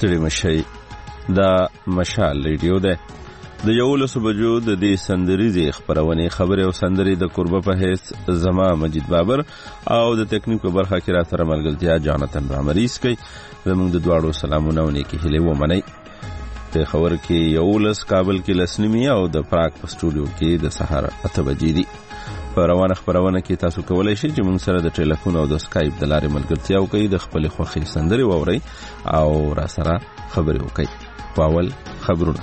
ستړي مشي. دا مشال ریډیو ده. د 11 بجو د دې سندریزې خبرونه خبره او سندري د قربه په هیڅ زما مجید بابر او د ټیکنیک په برخه کې را سره ملګرتیا جانتن رامریس کوي. زموږ د دواړو سلامونه او نیکی هیله ومنئ. په خبر کې 11 کابل کې لسنیمي او د پراګ په سټوډیو کې د سهار 8 بجې دي. په روانه خبرونه کې تاسو کولای شئ چې موږ سره د ټلیفون او د اسکایپ د لارې ملګرتیا وکړئ، د خپل خوښي سندري واورئ او را سره خبرې وکړئ. اول خبرونه.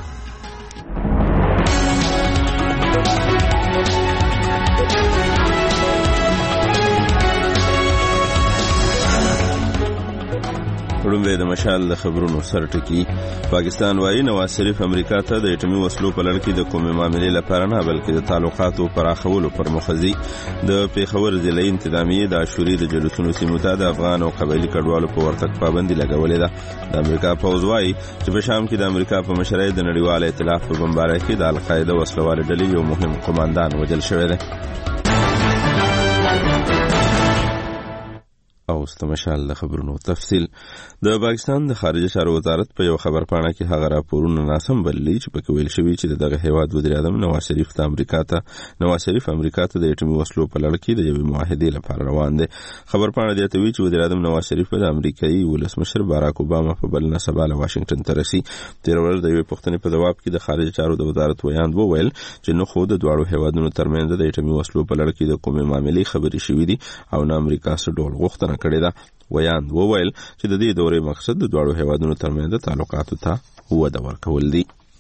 وړاندې د مشال د خبرونو سرټکی. پاکستان وايي نواز شریف امریکا ته د اټومي وسلو په لړ کې د کومې معاملې لپاره نه بلکې د تعلقاتو پراخولو پر مخزي. د پیښور ضلعي انتظامیه د عاشوري د جلوسونو سیمو ته د افغان او قبایلی کډوالو په ورتګ پابندي لګولې ده. د امریکا پوځ وايي چې په شام کې د امریکا په مشرۍ د نړیوال ائتلاف په بمبارۍ کې د القاعده وسلوال ډلې یو مهم قوماندان وژل شوی دی. او استمشال د خبرونو تفصیل. د پاکستان د خارجه چارو وزارت په یو خبرپاڼه کې هغه راپورونه ناسم بللي چې پکې ویل شوی چې دغه هیواد وزیر اعظم نواز شریف امریکا ته د اټومي وسلو په لړ کې د یوې معاهدې لپاره روان دی. خبرپاڼه د توی چې وزیر اعظم نواز شریف د امریکایي ولسمشر باراک اوباما په بل نسبه له واشنگټن ته رسي. تیر ورځ د یوې پوښتنې په جواب کې د خارجه چارو د وزارت ویاند وویل چې نو خو د دواړو هیوادونو ترمنځ د اټومي وسلو په لړ کې د کومې معاملې خبرې شوې دي او نه امریکا څه ډول غوښتنه کړې ده. ویاند وویل چې د دې دورې مقصد د دواړو هیوادونو ترمنځ تعلقاتو ته وده ورکول دي.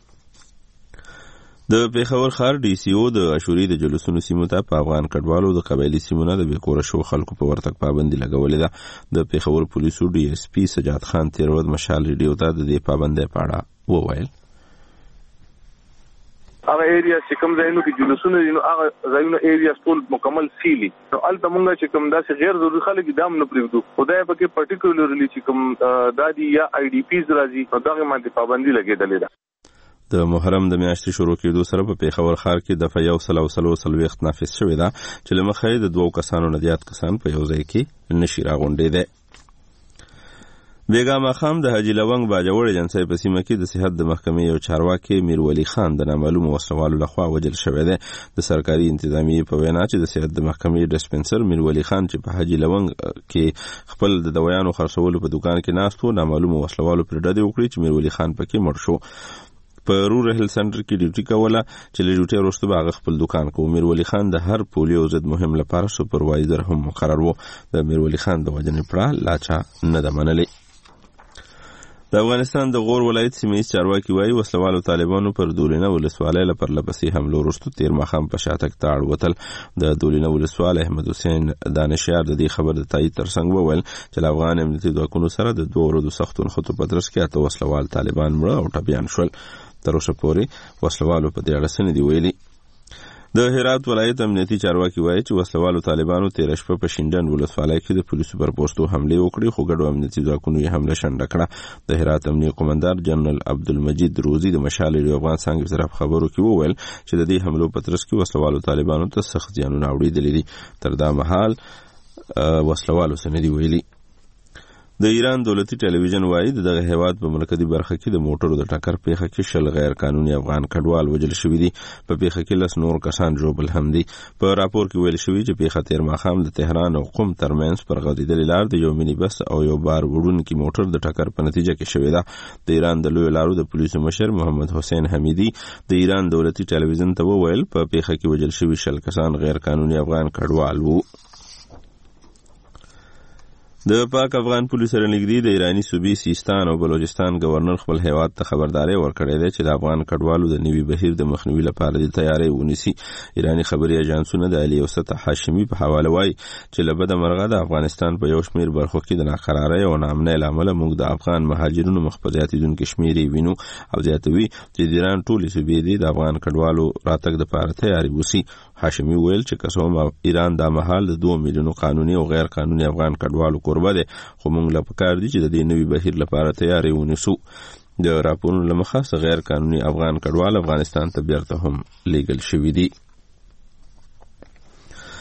د پیښور ښار ډي سي او د عاشوري د جلوسونو سیمو ته په افغان کډوالو د قبایلی سیمونو د بیکوره شو خلکو په ورتګ پابندي لګولې ده. د پیښور پولیسو ډي اس پی سجاد خان تیر ورځ مشال ریډیو ته د دې پابندۍ په اړه وویل. هغه ایریا چې کوم ځایونو کې جلوسونه دي نو هغه ځایونو ایریا ټول مکمل سیلي. نو البته مونږ چې کوم داسې غیر ضروري خلک دام نه پریږدو. خدای پکې پرټیکولرلی چې کوم دادی یا آی ډی پیز راځي نو دغه باندې پابندي لګیدلې ده. د محرم د میاشتې شروع کېدو سره په پیښور ښار کې د 130 نافذ شوې ده چې له مخې د 2 کسانو نه زیات کسان په یو ځای کې نشي راغونډېدی. بیګا ماخام د حاجی لونګ باجوړ ایجنسی په سیمه کې د صحت د محکمې یو چارواکي میر ولی خان د نامعلوم وسلوالو لخوا وژل شوی دی. د سرکاري انتظامیه په وینا چې د صحت د محکمې ډسپنسر میر ولی خان چې په حاجی لونګ کې خپل د دویانو خرڅولو په دکان کې ناست و، نامعلوم وسلوالو پر ډډه وکړي چې میر ولی خان پکې مړ شو. په رورل هیلث سنټر کې ډیوټي کوله چې له ډیوټي وروسته هغه خپل دکان کو. میر ولی خان د هر پولیو ضد مهم لپاره سپروایزر هم مقرر و. د میر ولی خان د وژنې پړه لاچا نه ده منلې. د افغانستان د غور ولایت سیمه‌ییز چارواکي وايي وسلوالو طالبانو پر دولینه ولسوالۍ له پرلپسې حملو وروسته تیر ماښام په شاتګ ته اړ وتل. د دولینه ولسوال احمد حسین دانشیار د دې خبر د تایید ترڅنګ وویل چې له افغان امنیتي ځواکونو سره د 2 ورځو سختو نښتو په ترڅ کې 8 وسلوال طالبان مړه او ټپیان شول. تر اوسه پورې وسلوالو په دې اړه څه نه دي ویلي. د هرات ولایت امنیتي چارواکي وایي چې وسلوالو طالبانو تیر شپه په شینډن ولسوالۍ کې د پولیسو پر پوسټو حمله وکړې خو ګډو امنیتي ځواکونو یې حمله شنډه کړه. د هرات امنیتي قومندان جنرال عبدالمجید روزي د مشال ریډیو افغان څنګه سره خبرو کې وویل چې د دې حملو په ترڅ کې وسلوالو طالبانو ته سخت زیانونه اوریدلي دي. تر دا مهال وسلوالو څه نه دي ویلي. د ایران دولتي ټلویزیون وایي دغه هیواد په مرکزی برخه کې د موټرو د ټکر پیښه کې 10 غیر قانوني افغان کډوال وژل شوي دي. په پیښه کې 10 نور کسان ژوبل هم دي. په راپور کې ویل شوی چې پیښه تیر ماښام د تهران او قم ترمنځ پر غځېدلې لار د یو مینی بس او یو بار وړونکي موټر د ټکر په نتیجه کې شوې ده. د ایران د لوی لارو د پولیسو مشر محمد حسین حمیدی د ایران دولتي ټلویزیون ته وویل په پیښه کې وژل شوي 10 کسان غیر قانوني افغان کډوال وو. د پاک افغان پولیسو سره نږدې د ایرانی صوبې سیستان او بلوچستان گورنر خپل هیواد ته خبرداري ورکړې ده چې د افغان کډوالو د نوي بهیر د مخنیوي لپاره د تیاری ونیسي. ایرانی خبري اژانسونه د علي اوسط هاشمي په حواله وایي چې له بده مرغه د افغانستان په یو شمېر برخو کې د ناقرارۍ او ناامنۍ لامل موږ د افغان مهاجرینو مخبرياتي دونکو شمېر وینو او زیاتوي چې د ایران ټولې صوبې د افغان کډوالو راتګ لپاره تیاری وسی. هاشمي ویل چې قسم ایران د مهال د 2 میلیونو قانوني او غیر قانوني افغان کډوالو قربه ده خو موږ لا پکار دي چې د دې نوي بهیر لپاره تیاری ونیسو. د راپورونو لمخه غیر قانوني افغان کډوال افغانستان ته بیرته هم لیږل شوي دي.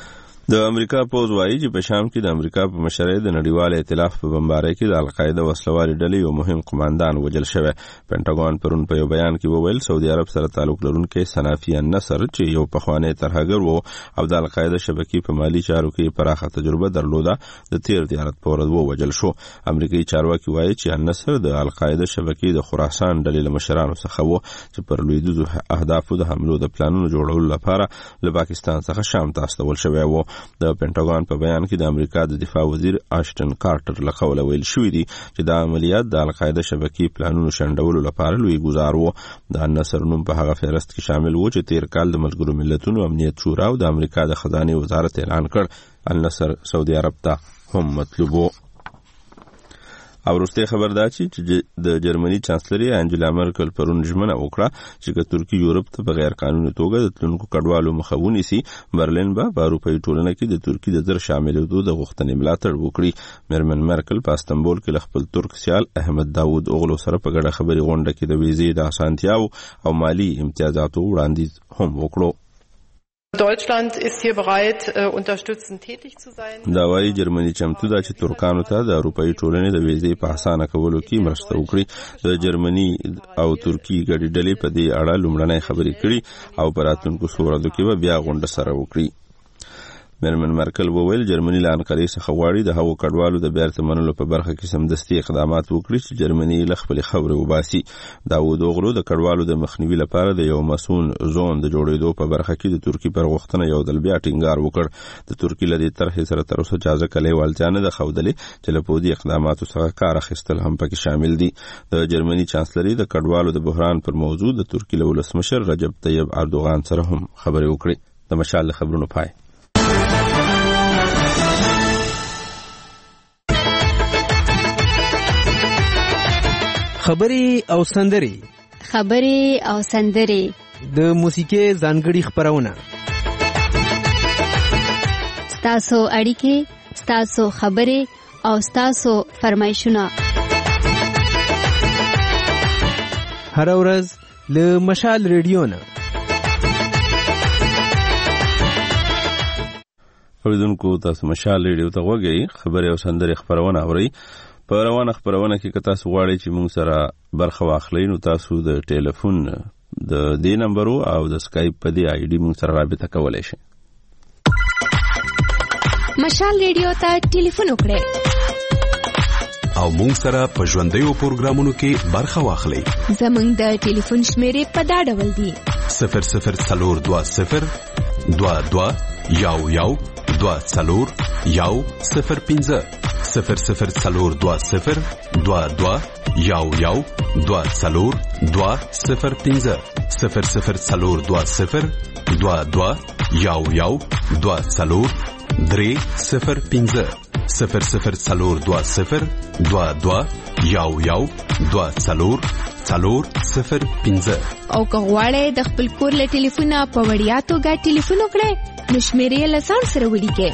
د امریکا پوز وایي چې په شام کې د امریکا په مشرۍ د نړیوال ائتلاف په بمبارۍ کې د القاعده وسلوالې ډلې یو مهم قماندان وژل شوی. پینټاګون پرون په یو بیان کې وویل سعودي عرب سره تعلق لرونکي صنافي النصر چې یو پخوانی ترهګر وو او د القاعده شبکې په مالی چارو کې پراخه تجربه درلوده د تیر دیارت په ورځ وژل شو. امریکایي چارواکي وایي چې النصر د القاعده شبکې د خراسان ډلې له مشرانو څخه وو چې پر لویدیځو اهدافو د حملو د پلانونو جوړولو لپاره له پاکستان څخه شام ته استول شوی وو. د پینټاګون په بیان کې د امریکا د دفاع وزیر آشټن کارټر له قوله ویل شوی دی چې دا عملیات د القاعده شبکې پلانونو شنډولو لپاره لوی ګزار وو. د النصر نوم په هغه فهرست کې شامل وو چې تیر کال د ملګرو ملتونو امنیت شورا او د امریکا د خزانه وزارت اعلان کړ. النصر سعودي عرب ته هم مطلوب وو. او وروسته خبر دا چې د جرمني چانسلري انجلا مرکل پرون ژمنه وکړه چې ترکیه یورپ ته بغیر قانوني توګه د تلونکو کډوالو مخه ونیسي. برلین په اروپایي ټولنه کې د ترکیه د زر شاملېدو د غوښتنې ملاتړ وکړي. میرمن مرکل په استنبول کې له خپل ترک سیال احمد داوود اوغلو سره په ګډه خبري غونډه کې د ویزې د اسانتیاو او مالی امتیازاتو وړاندیز هم وکړو. Deutschland ist hier bereit, unterstützend tätig zu sein. دا وايي جرمني چمتو ده چې ترکانو ته د اروپایي ټولنې د ویزې په اسانه کولو کې مرسته وکړي. د جرمني او ترکیې ګډې ډلې په دې اړه لومړنۍ خبرې کړي او په راتلونکو څو ورځو کې به بیا غونډه سره وکړي. میرمن مرکل وویل جرمني له انقرې څخه غواړي د هغو کډوالو د بیرته منلو په برخه کې سمدستي اقدامات وکړي چې جرمني له خپلې خاورې وباسي. داوود اوغلو د کډوالو د مخنیوي لپاره د یو مسؤل زون د جوړېدو په برخه کې د ترکیې پر غوښتنه یو ځل بیا ټینګار وکړ. د ترکیې له دې طرحې سره تر اوسه اجازه کلیوالتیا نه ده ښودلې چې له پودي اقداماتو څخه کار اخیستل هم پکې شامل دي. د جرمني چانسلري د کډوالو د بحران پر موضوع د ترکیې له ولسمشر رجب طیب اردوغان سره هم خبرې وکړې. د مشال خبرونو پای. خبري او سندري د موسیقي ځانګړي خبرونه ستاسو اړیکې ستاسو خبري او ستاسو فرمایشونه هر ورځ له مشال ریډیو نه. اوریدونکو تاسو مشال ریډیو ته وګورئ. خبري او سندري خبرونه اورئ. په روانه خبرونه کې که تاسو غواړئ چې موږ سره برخه واخلئ نو تاسو د ټلیفون د دې نمبرو او د سکایپ په دې آی ډي موږ سره رابطه کولی شئ. مشال ریډیو ته ټلیفون وکړئ او موږ سره په ژوندیو پروګرامونو کې برخه واخلئ. زموږ د ټلیفون شمیرې په دا ډول دي: 004020 22 11 24 105 004020 22 11 24 205 004020 22 11 24 305 004020 22 11 24 405. او که غواړئ د خپل کور له ټلیفونه په وړیا توګه ټلیفون وکړئ نو شمیرې له ځان سره ولیکئ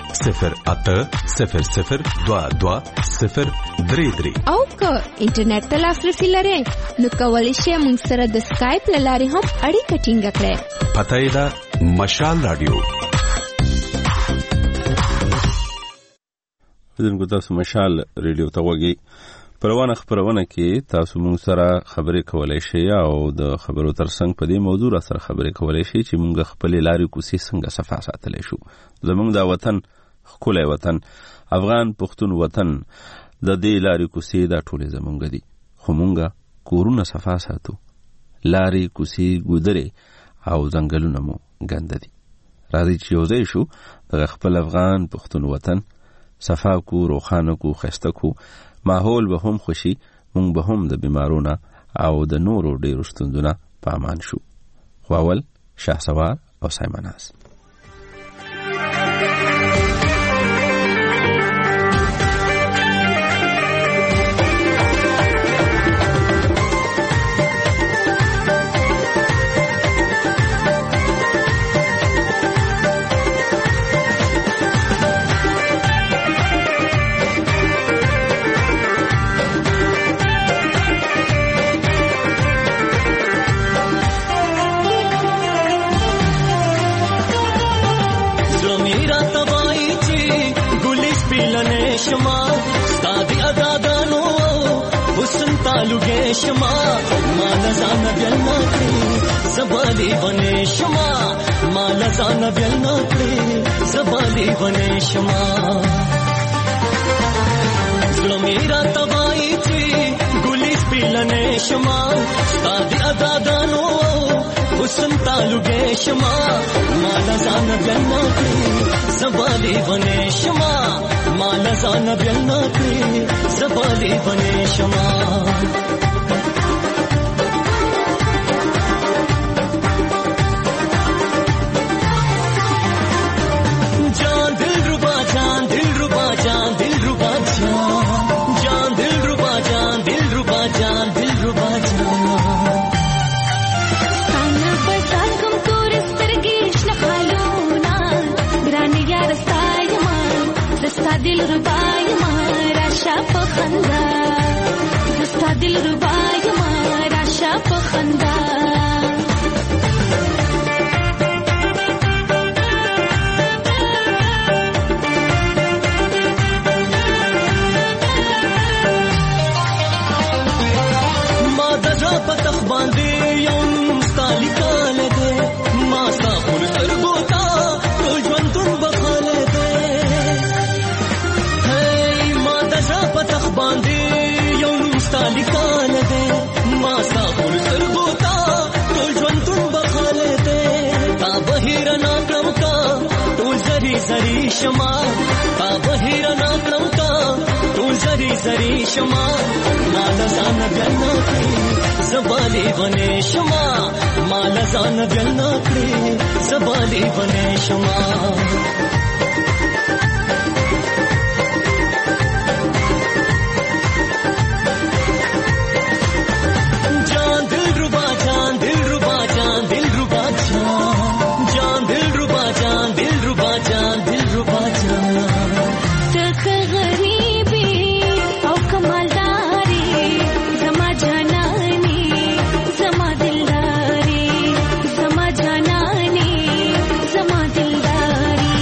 0800 22 033. او که انټرنیټ ته لاسرسي لرئ نو کولی شئ موږ سره د سکایپ له لارې هم اړیکه ټینګه کړئ. پته یې ده مشال راډیو. دغه تاسو مشال ریډیو ته وګورئ. پروانه خبرونه کې تاسو موږ سره خبرې کولای شئ او د خبرو ترڅنګ په دې موضوع سره خبرې کولای شئ چې موږ خپل لارې کوسي څنګه صفا ساتلی شو. زموږ د وطن ښکلی وطن افغان پښتون وطن د دې لارې کوسي دا ټولې زموږ دي خو موږ کورونه صفا ساتو لارې کوسي ګودرې او ځنګلونه مو ګنده دي. راځئ چې یو ځای شو د خپل افغان پښتون وطن صفا کو روښانه کو ښایسته کو ماحول به هم خوشي مونږ به هم د بیمارونه او د نورو ډیرو ستونزو نه په امان شو. خو اول شهسوار او سایمناز. شما ستادي ادادانو حسن تعلقې شما ما لزان بیلنا کړی زبالي بنې شما ما لزان بیلنا کړی زبالي بنې شما زړه میرا تبای چی ګلې سپلنې شما ستادي ادادانو حسن تعلقې شما ما لزان بیلنا کړی زبالي بنې شما ما لزان بیلنا کړی زبالي بنې شما جان دل ربا جان دل ربا جان دل ربا جان دل ربا جان دل ربا جان دل ربا جان انا بساکم تورسترګې شنه خالونا ګران یار ستایما دستا دل ربا یما راشا په خندا دستا دل ربا یما راشا په خندا پتخ باندې یو مستالی کاله ده ما ستا پر ترګوتا ټول ژوند تم بخاله ده هی ما دزا پتخ باندې یو مستالی کاله ده ما ستا پر ترګوتا ټول ژوند تم بخاله ده تا بهیر نا کړم کا ټول زری زری شما تا بهیر نا کړم کا ټول زری زری شما ما لزان بیلنا کړی زبالي بنې شما ما لزان بیلنا کړی زبالي بنې شما جان دل ربا جان دل ربا جان دل ربا جان دل ربا جان دل ربا جان دل ربا جان تخ غریبی او کمالداری زما جانانی زما دلداری زما جانانی زما دلداری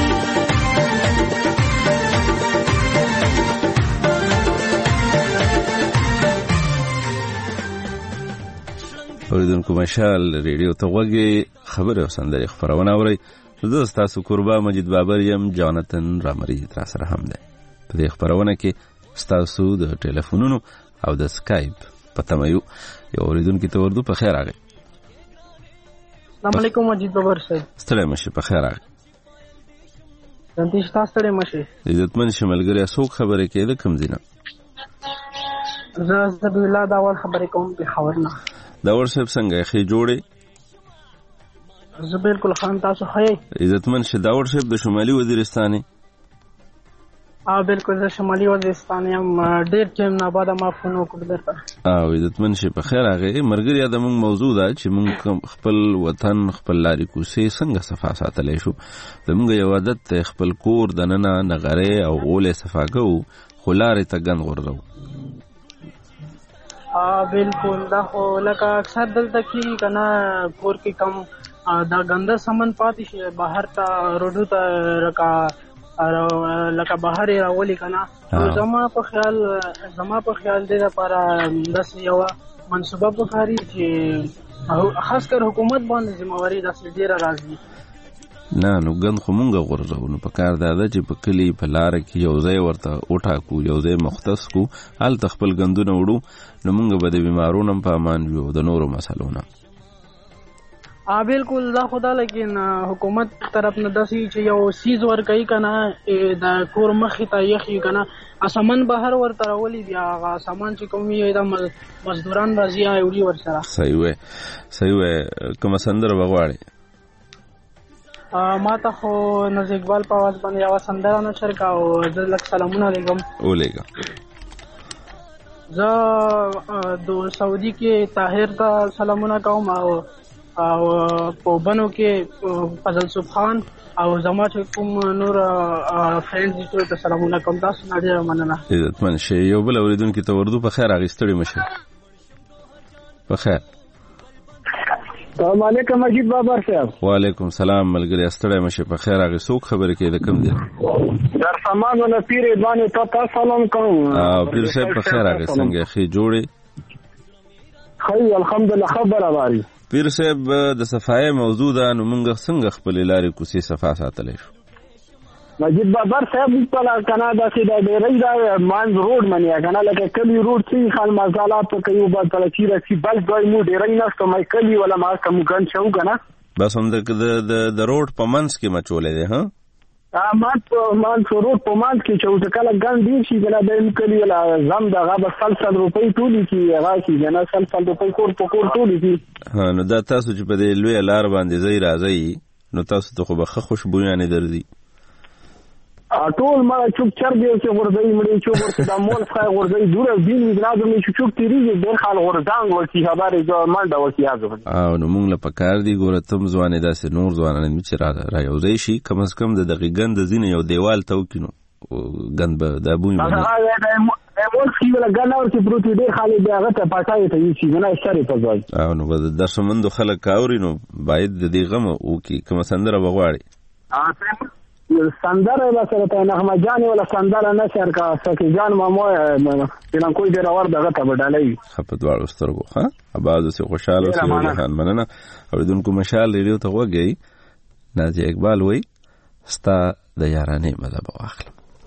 اوریدونکو مشال ریډیو ته وګورئ خبره او سندري خبرونه اورئ زه تاسو قربا مجید بابر یم جانتن رامری تر سره هم ده په دې خبرونه کې تاسو د ټلیفونونو او د سکایپ پته مې یو اوریدونکو ته ورته په خیر راغی السلام علیکم مجید بابر صاحب ستړي مشه په خیر راغی تاسو ستړي مشه عزتمن شملګری څوک خبره کېده کوم دینه زه الله دا ول خبره کوم په خبرنا داور صاحب څنګه خې جوړې زه بالکل خان تاسو خې عزتمن شه داور صاحب د شمالي وزیرستاني بالکل زه شمالي وزیرستان یم ډېر ټیم نه بعد ما فون وکړ درته عزتمن شه په خیر راغی مرګریا د موږ موضوع ده چې موږ خپل وطن خپل لارې کوسې څنګه صفا ساتلی شو زموږ یو عادت خپل کور دننه نغره او غولې صفاګو خو لارې ته ګند غورځو بالکل دا خو لکه اکثر دلته کې کنه کور کې کم دا ګنده سامان پاتې شي بهر ته روډو ته لکه بهر راولي کنه زما په خیال دې لپاره داس یو منصوبه پکاري چې خاص کر حکومت باندې ذمہواری داسې ډیره راځي نه نو ګند خو مونږ غورځو نو په کار دا ده چې په کلی په لار کې یو ځای ورته وټاکو یو ځای مختص کو هلته خپل ګندونه وړو نو مونږ به د بیمارونو په امان یو د نورو مسلو نه بالکل دا خدا لیکن حکومت طرف نه داسي چې یو سیز ور کوي کنه د کور مخې ته یخي کنه اسمن بهر ورته راولي بیا سامان چې کومي د مزدوران راځي ایوري ور سره صحیح وې کوم سندر وغواړي ما ته خو نز اقبال په आवाज باندې یو سندره نشر کا او زلک سلامونه علیکم اولیکم زه د سعودي کې طاهر ته سلامونه کوم او په بنو کې فضل سبحان او زما چې کوم نور فرند دي ته سلامونه کوم تاسو نه ډیر مننه عزتمن شي یو بل اوریدونکو ته وردو په خیر اغستړي مشه په خیر السلام علیکم مجید بابر صاحب. وعلیکم سلام ملګری ستړی مشه په خیر. هغه څوک خبرې کوي د کوم دی؟ در سامان ولا پیر باندې ته سلام کوم. پیر صاحب په خیر. هغه څنګه خې جوړې؟ خیر الحمدلله. خبره واري پیر صاحب د صفای موضوع ده، نو موږ څنګه خپل لارې کوڅې صفا ساتلی شو؟ مجید بابر صاحب په کاناډا کې د ډېرې دا مان روډ منیا کنه لکه کلی روډ چې خان مزالات په یو بل تل چې رسی بل دوی مو ډېرې نشته مې کلی ولا ما کوم ګن شو کنه بس هم د روډ په منځ کې مچولې ده. ها مان روډ په منځ کې چې کله ګن دی شي کنه د کلی ولا زم دغه به 100 روپۍ ټولې کی راځي کنه 100 روپۍ کور په کور ټولې کی. ها نو دا تاسو چې په دې لوی لار باندې ځای راځي نو تاسو ته خو به خوشبويانه درځي. ټول ما چوک چر دی چې ورځي مړي چې ورته د مول څخه ورځي دور دین وګړو مې چوک تیریږي ډېر خال ورځان ورتي خبره جو منډه ورتي ازو. نو موږ له پکار دی ګوره تم ځوانې داسې نور ځوانان مې چې را یوځای شي کم از کم د دقیقاً د زینې یو دیوال ته وکینو ګند به دا بوی مول خي ولا ګناور چې پروت ډېر خالي دی هغه ته پټای ته یي چې نه شری په ځای. نو به د سمندو خلک کاوري نو باید د دې غم او کی کوم سندره بغواړي سندره ولا سره ته نغمه جان ولا سندره نشر کا سکی جان مامو پلان کوئی ډیر اور دغه ته بدلای خپت واړو سترګو. ها اباظ سه خوشاله سه جهان مننه اوریدونکو مشال لري ته وګي نازي اقبال وای ستا د یارانه مزه بواخل.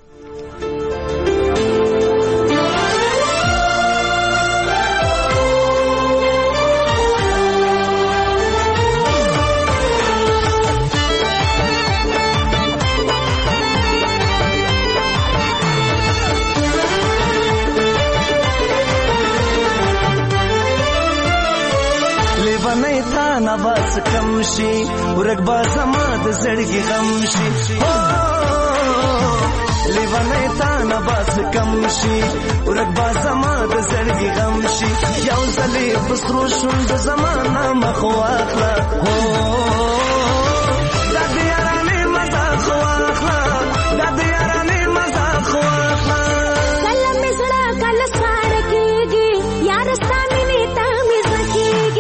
نباس کم شي ورګ با زما د زړګي غم شي لیوانه تا نباس کم شي ورګ با زما د زړګي غم شي یو ځلې بسرو شوند زمانہ مخو اخلا د دیارانه مزه خو اخلا د دیارانه مزه خو اخلا کله مزړه کله سار کېږي یار ستانه نیتا مزه کېږي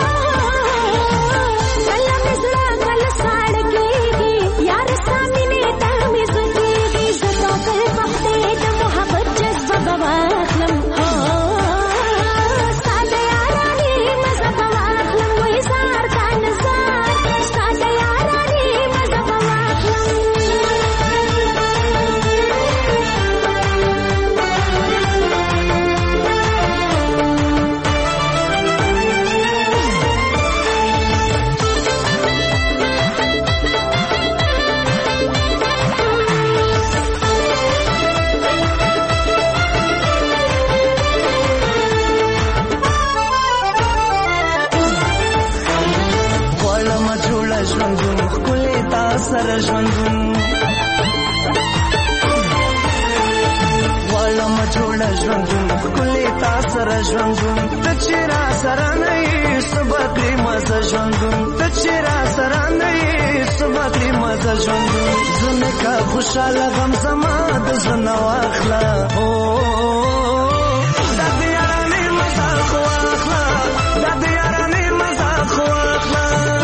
سره ژوندون والا ما جوړه ژوندون کله تا سره ژوندون ته چیرې سره نه سبق مزه ژوندون ته چیرې سره نه سبق مزه ژوندون زنه کا خوشاله غم زما د زنه واخلا د دیارانه مزه خو اخلا د دیارانه مزه خو اخلا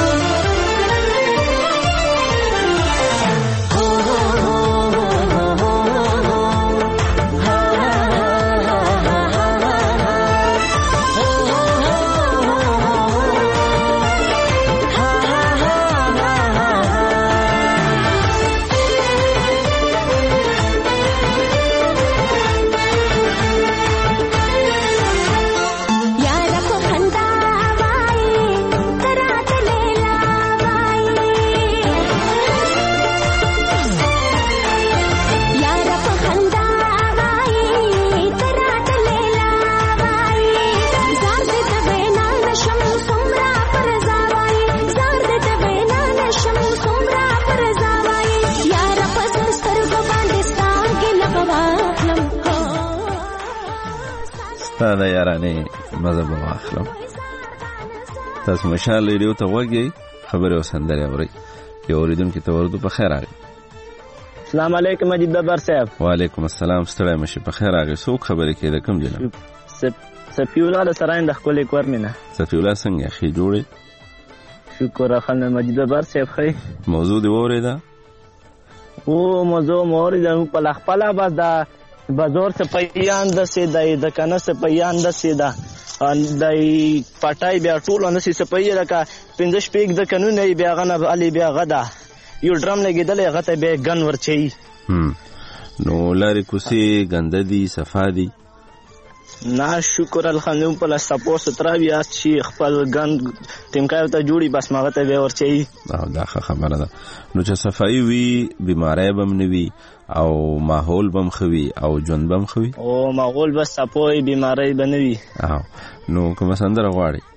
دا یارانه مزه به واخلم. تاسو مشال لري ته وګي خبره وسندري اوري یو اوریدونکو ته ورته په خیر راغی. السلام علیکم مجید بابر صاحب. وعلیکم السلام ستړی مشه په خیر راغی. څوک خبره کوي د کوم جناب؟ سفیولا د سراین د خپل کور مینه. سفیولا څنګه خې جوړې؟ شکر خان مجید بابر صاحب خی موضوع دی وریدا او موضوع موري د په لخپلا بس د بازار سپیان د سیدای د کنه سپیان د سیدا د پټای بیا ټول نه سپیې لکه 15 پیک د قانون بیا غنه علي بیا غدا یو ډرام لګیدل هغه ته به ګن ورچي نو لاري کوسي ګنددي صفادي نا شکر الحمدلله په لا سپورټ سترا بیا چې خپل ګن ټیمکار ته جوړي بس ماغه ته به ورچي دا خبره ده نو چې صفای وي بیماری بم نوي او ماحول بم خوي او ژوند بم خوي او ماحول بس سپوي بیماری بنوي نو کوم سندره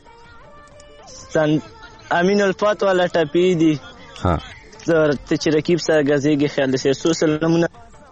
غواړي امین الفات ولا ټپی دي ها تر چې رکیب سره غزيږي خیال سي سلامونه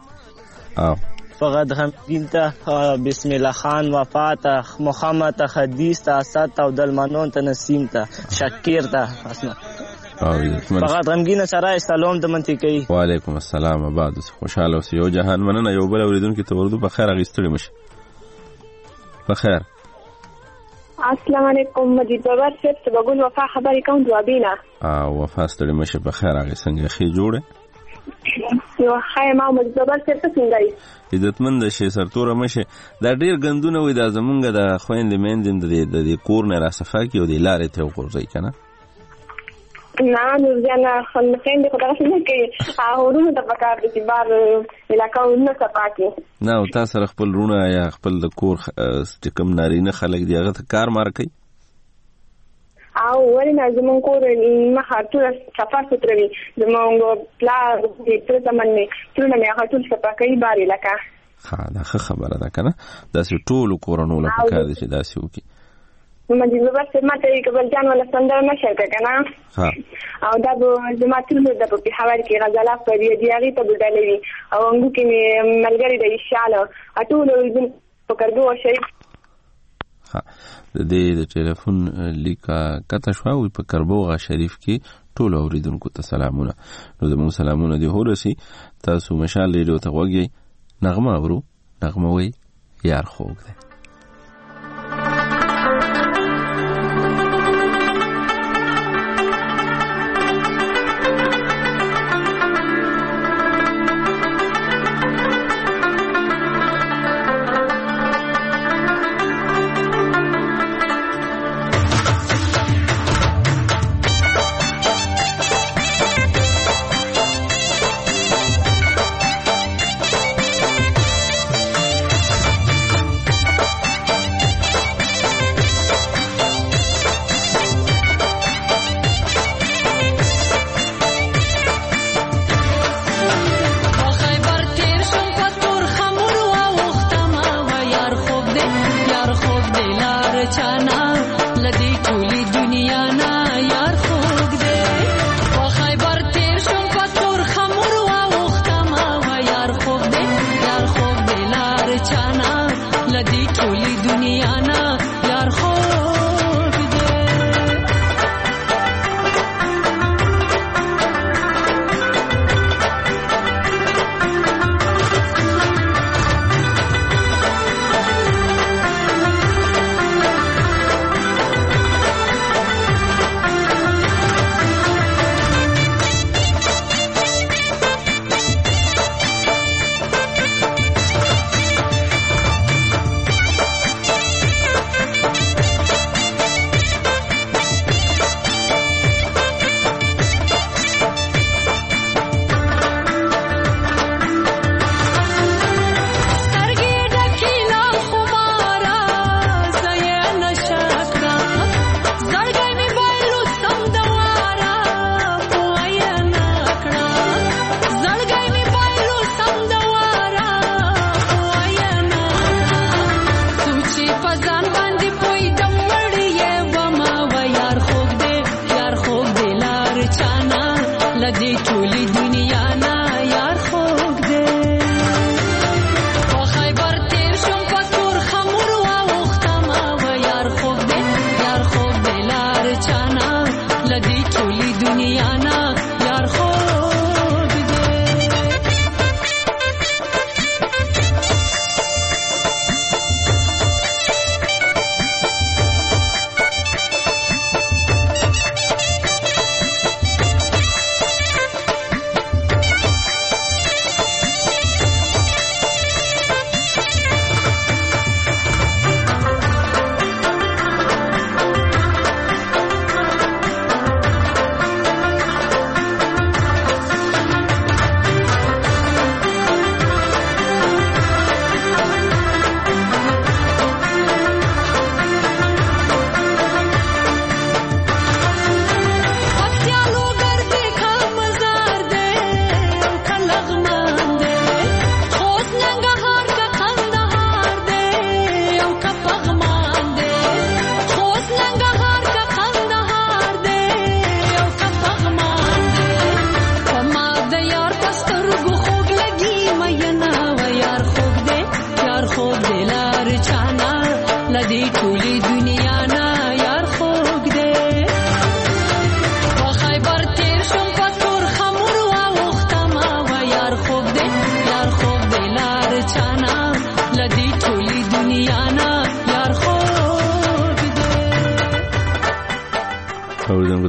فقط غمگینتا بسم الله خان وفات محمد حدیث تا اسد تا دلمنون تا نسیم تا شکیر تا اسنا فقط غمگین سره سلام د منطقي وعلیکم السلام آباد خوشاله اوسې یو جهان مننه یو بل اوریدونکو ته ورته په خیر اغستړي مشه په خیر السلام علیکم مجید بابر صاحب بقول وفا خبري کوم دوابینا وفا ستړي مشه په خیر اغه څنګه خې جوړه یو خای ما مجید بابر صاحب څنګه یې عزتمند شي سرتوره مشه دا ډیر غندونه وي دا زمونږ د خويندې میندې د کور نه را صفا کی او د لارې ته ورځي کنه نه نو ځانا خلک د خدای څخه کې هغه د پکار دي بار علاقو نه صفا کی نه او تاسو خپل رونه یا خپل د کور ستکم نارینه خلک دی هغه ته کار مار کوي او ولې نه زمون کور ما هرڅه صفا ستروي زمون پلا د پرتمنې ټول نه هغه ټول صفا کوي بار علاقه دا خبره ده کنه دا ټول کورونو له پکار دي چې دا سوکي مجید بابر صاحب ماته کبل جان ولا سندر نشه کنه او دا زما ټول د په حواله کې غزلات په دی هغه ته بدلوي او موږ کې ملګری د انشاءالله ټول په کارګو شریک د ټلیفون لیکا کته شو په کاربوغه شریف کې ټول اوریدونکو ته سلامونه نو زموږ سلامونه دی هورسي تاسو مشال ریډیو ته وګورئ نغمه اورو نغمه وي یار خوږ دی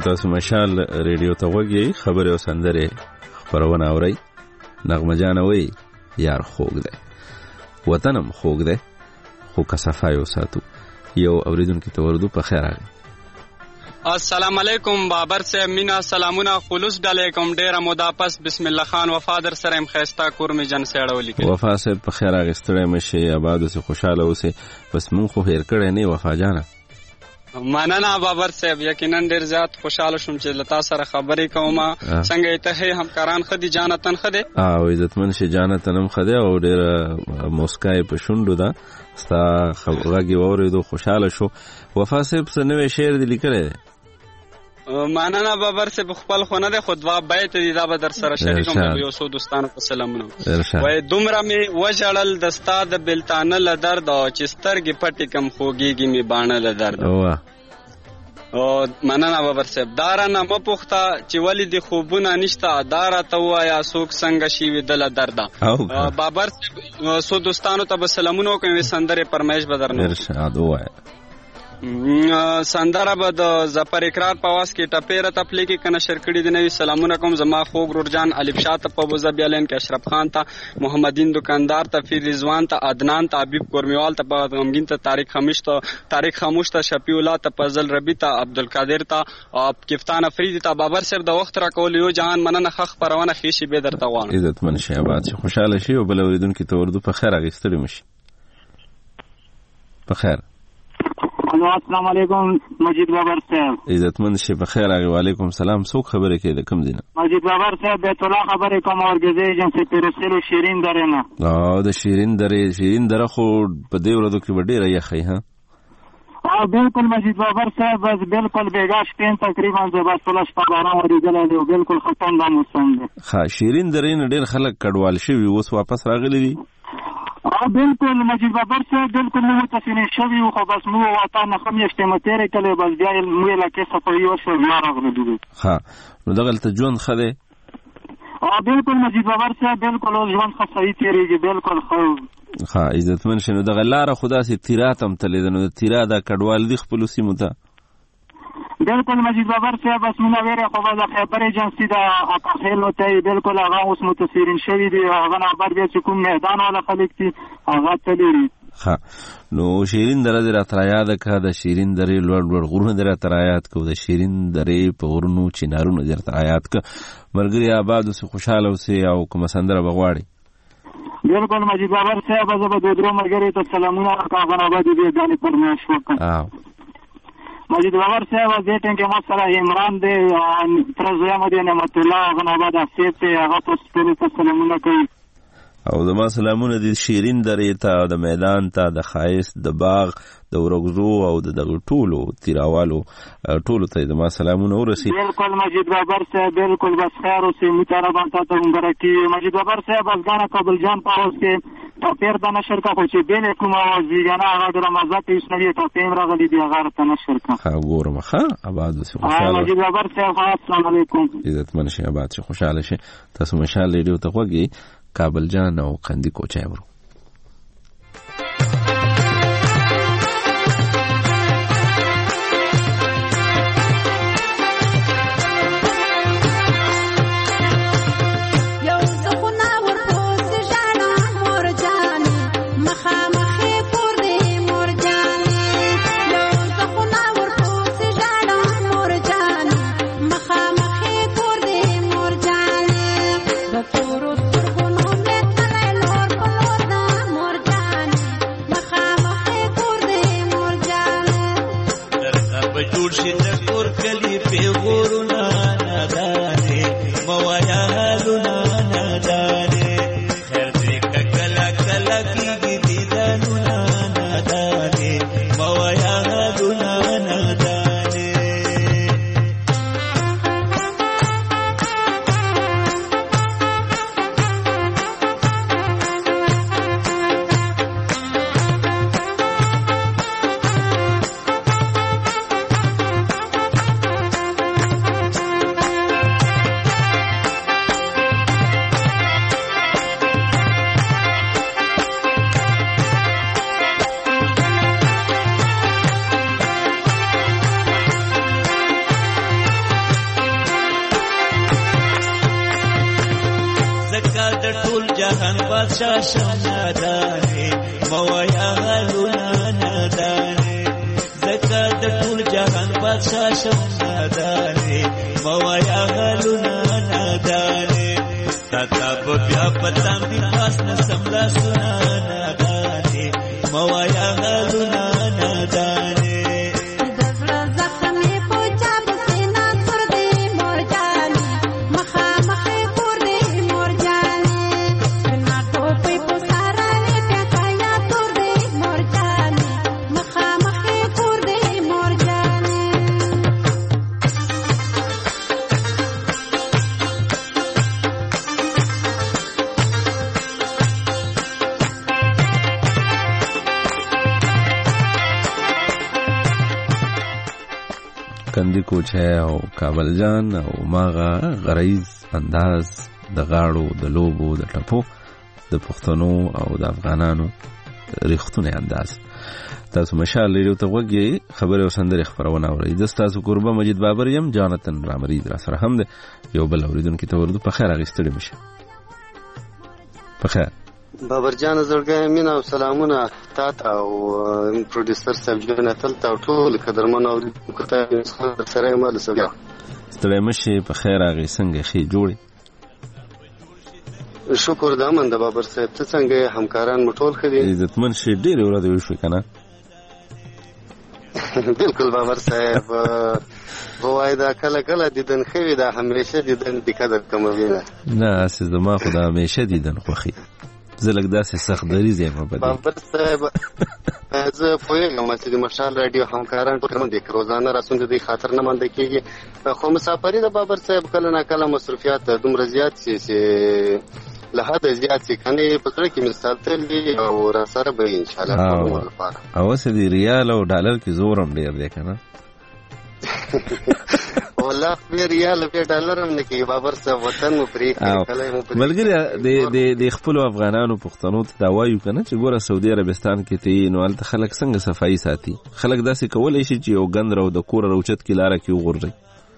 تاسو مشال ریډیو ته وګورئ خبره او سندره خبرونه اورئ نغمه جان وای یار خوګ ده وطنم خوګ ده خو کصفای وساتو یو اوریدونکو ته ورودو په خیر راغلی السلام علیکم بابر صاحب مینا سلامونه خلوص علیکم ډیر مداپس بسم الله خان وفادر سره مخستا کور می جن سړو لیکل وفا صاحب په خیر راغستړی مشه آباد اوسه خوشاله اوسه بس مون خو هیر کړی نه وفا جانا مننه بابر صاحب یقینا ډیر زیات خوشاله شوم چې لتا سره خبرې کوم څنګه ته همکاران خدي جانتن خده او عزتمن شي جانتنم خده او ډیر موسکای په شوندو دا ستا خبرګي اوریدو خوشاله شو وفا صاحب سنوي شعر دی لیکل مننه بابر صاحب خپل خونه ده خود وا بیت دی دا به در سره شریکم یو سو دوستانو په سلامونه وای دومره می وجړل دستا د بلتانه ل درد او چسترګي پټی کم خوګيږي می باڼه ل درد او مننه بابر صاحب دارانه مپوخته چې ولی د خوبونه نشته دارا ته وایا سوک څنګه شي ودل درد بابر صاحب سو دوستانو ته سلامونه کوي سندره پرمیش بدرنه ارشاد وای سندره به د زفر اقرار په واس کې ټپېره تپلې کې کنه شرکړې دی نوې سلامونه کوم زما خوږ رورجان الف شاه ته په بوزبیا لین کې اشرف خان ته محمدین دکاندار ته فیر رضوان ته عدنان ته حبیب کورمیوال ته په غمگین ته طارق خاموش ته شفیع الله ته فضل ربی ته عبدالقادر ته کفتان افریدی ته بابر صاحب د وخت را کول یو جهان مننه خخ پرونه خېشي به درته غواړم عزت من شي آباد شي خوشاله شي او بل اوریدونکو ته ورده په خیر اغستړي مشي په خیر السلام علیکم مجید بابر صاحب عزتمند شي په خیر اغه وعلیکم سلام څوک خبره کوي د کوم دینه مجید بابر صاحب بیت الله خبره کوم اورګزې ایجنسی پیرسلو شیرین درې نه د شیرین درې خو په دې ورځو کې ډېر یخی ها بالکل مجید بابر صاحب بس بالکل بیګا شپین تقریبا د بس فلش په باران ورېدل دی بالکل ختم د موسم دی ها شیرین درې نه ډېر خلک کډوال شوی اوس واپس راغلي دي بالکل مجید بابر صاحب بالکل مو متفقین شوی خو بس مو وطن خو میشته متره کله بس بیا مو لکه صفوی او شو راغلی دي ها نو دغه ته ژوند خده بالکل مجید بابر صاحب بالکل ژوند خو صحیح تیریږي بالکل خو ها عزتمن شنو دغه لار خدا سي تیراتم تلې نو تیرا دا کډوال دي خپل سیمه ته بالکل مجید بابر صاحب بس مونږ ویره خو دا خبر ایجنسی دا اکاخیل وته بالکل هغه اوس متاثرین شوی دی هغه خبر بیا چې کوم میدان ولا خلک دي هغه تلری ها نو شیرین درې راترایاد کا د شیرین درې لوړ غرونه درې ترایات کو د شیرین درې په غرونو چینارونو درې ترایات کا مرګري آباد اوس خوشاله اوسه او کوم سندره بغواړي بالکل مجید بابر صاحب زه به درو مرګري ته سلامونه کوم آباد دې ځان پرماش وکړم مجید بابر صاحب دې ټینګه ما سره عمران دې ترزه مدینه نعمت الله غناباد اسیب ته هغه په سلامونه کوي او زما سلامونه دي شیرین درې ته د میدان ته د خایس د باغ د ورغزو او د ټولو تیراوالو ټولو ته زما سلامونه ورسي بالکل مجید بابر صاحب بالکل بس خیر او سي متربان ته مبارکي مجید بابر صاحب افغان قبل جان پاوس کې تپیر د نشر کا خو چې بین کوم आवाज دیګنه هغه د رمضان په اسنوي ته تیم راغلي دی هغه ته نشر کا ها ګورم ها آباد شي خوشاله مجید بابر صاحب السلام علیکم عزت من شي آباد شي خوشاله شي تاسو مشال ریډیو ته وګورئ کابل جان او قندی کوچای ورو Toro, toro, no me tale, lor, lor. جهان بادشاہ شم نادانه موایا غلونا نادانه زکا د ټول جهان بادشاہ شم نادانه موایا غلونا نادانه تاتا بیا پتام دی پاس نسم لا سنا نادانه موایا غلونا نادانه کندی کوچ ہے او کابل جان او ماغه غریز انداز د غاړو د لوبو د ټپو د پښتنو او د افغانانو ریښتونه انداز تاسو مشال لري ته وګي خبره وسندره خبرونه اوري د تاسو قربه مجید بابر یم جانتن رامرید را سره هم ده یو بل اوریدونکو ته ورته په خیر اغستړي مشه په خیر بابر جان زړګی مینا او سلامونه تاسو او پروډوسر صاحب جان تل ټول قدرمن اوریدونکو ته سره مال سره ستړي مشه په خیر اغه څنګه خي جوړي شکر د امن د بابر صاحب ته څنګه همکاران مټول خدي عزتمن شي ډیر ورته وشو کنه بالکل بابر صاحب وای دا کله کله دیدن خوي دا همیشه دیدن د قدر کوموي نه اساس د ما خو دا همیشه دیدن خوخي زلک داسې سخت دریز یم په بابر صاحب زه پوهیږم چې د مشال رادیو همکاران ټول د روزانه رسوند د خاطر نه مانده کیږي خو مسافری د بابر صاحب کله نه کله مصرفيات دومره زیات سي له حد زیات سي کني په سره کې مثال تل او را سره به ان شاء الله او سه دی ریال او ډالر کې زورم ډیر دی کنه والله په ریال په ډالر هم نه کې بابر صاحب وطن مو پری کله مو پری ملګری د خپل افغانانو پښتنو ته دا وایو کنه چې ګوره سعودي عربستان کې ته نو الته خلک څنګه صفائی ساتي خلک داسې کولای شي چې یو غندر او د کور روچت کې لاره کې وغورځي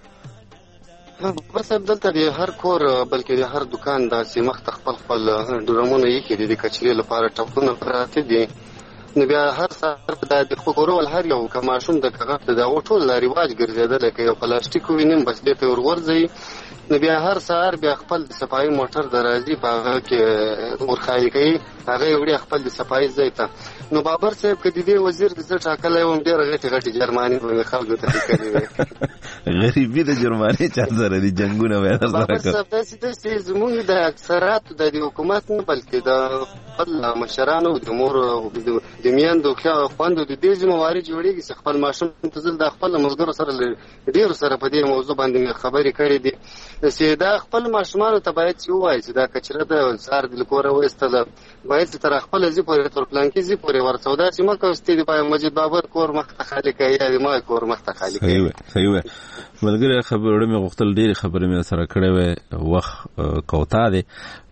بس دلته د هر کور بلکې د هر دکان داسې مخ خپل ډرمونه یې کې د کچري لپاره ټاپونه پراته دي نو بیا هر سهار په د خورو ول هر یو کماشوم د کغه د ټول رواج ګرځیدل کې یو پلاستیک وینم بس دې ته ورغورځي نو بیا هر سهار بیا خپل د صفای موټر درازي په کې ورخای کوي هغه وړي خپل د صفای زیته نو بابر صاحب کدی دی وزیر د ټاکلې وم ډیر غټي جرمانی په خلکو ته کوي غریبی د جرمانی چا سره دي جنگونه وایي بابر صاحب داسې زموږ د اکثرات د حکومت نه بلکې د خپل مشرانو د مور د میاندو خوندو د دې موارد جوړیږي خپل ماشوم تزل د خپل مزګر سره ډیر سره په دې موضوع باندې خبرې کړې دي چې دا خپل ماشومان ته باید چې وایي چې دا کچره د سار د کور وستله باید تر خپل زی پورې تر پلان کې زی پورې ورڅو دا چې مکه واستې دی په مجید بابر کور مخته خالي کوي یا ما کور مخته خالي کوي صحیح ملګری خبره مې غوښتل ډېر خبره مې سره کړې وې وخت کوتا دی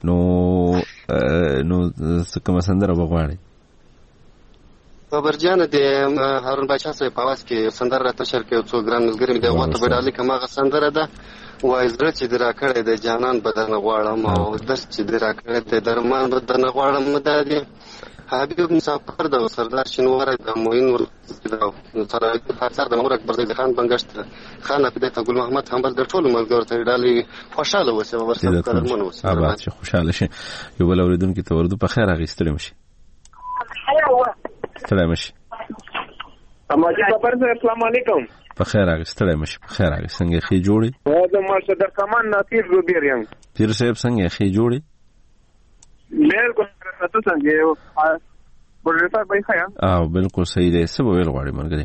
نو کوم سندره بغواړي بابر جان د هارون بادشاہ صاحب په واس کې سندره راته شر کې څو ګران ملګری مې د وخت بدالي کماغه سندره ده وای زړه چې درا کړې د جانان بدن غواړم او درس چې درا کړې د درمان بدن غواړم مدادي حبیب مسافر د سردار شنوار د موین ور سره فاصله د مور اکبر زید خان بنګشت خان په دته ګل محمد حنبل د ټولو ملګرو ته ډالي خوشاله وسه ورسره کارمن وسه آباد چې خوشاله شي یو بل اوریدونکو ته ورده په خیر اغستل مشي سلام مشي ماجد بابر السلام علیکم په خیر اغستل مشي په خیر اغ څنګه خي جوړي او د ماشه د کمان ناتیر زبیر یم پیر صاحب څنګه خي جوړي بالکل تاسو څنګه یو ورته به خیا او بالکل صحیح دی څه ویل غواړي مرګره